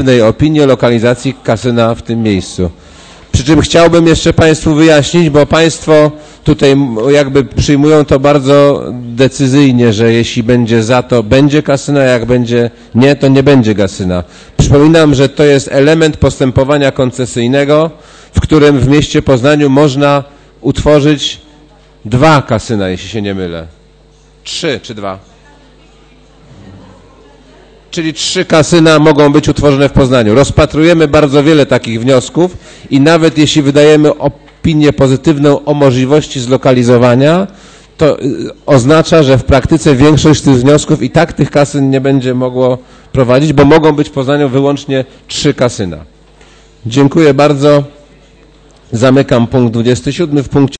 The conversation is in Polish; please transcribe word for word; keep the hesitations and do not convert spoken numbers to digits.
pozytywnej opinii o lokalizacji kasyna w tym miejscu. Przy czym chciałbym jeszcze Państwu wyjaśnić, bo Państwo tutaj jakby przyjmują to bardzo decyzyjnie, że jeśli będzie za, to będzie kasyno, a jak będzie nie, to nie będzie kasyna. Przypominam, że to jest element postępowania koncesyjnego, w którym w mieście Poznaniu można utworzyć dwa kasyna, jeśli się nie mylę. Trzy czy dwa? Czyli trzy kasyna mogą być utworzone w Poznaniu. Rozpatrujemy bardzo wiele takich wniosków i nawet jeśli wydajemy opinię pozytywną o możliwości zlokalizowania, to oznacza, że w praktyce większość tych wniosków i tak tych kasyn nie będzie mogło prowadzić, bo mogą być w Poznaniu wyłącznie trzy kasyna. Dziękuję bardzo. Zamykam punkt dwudziesty siódmy. W punkcie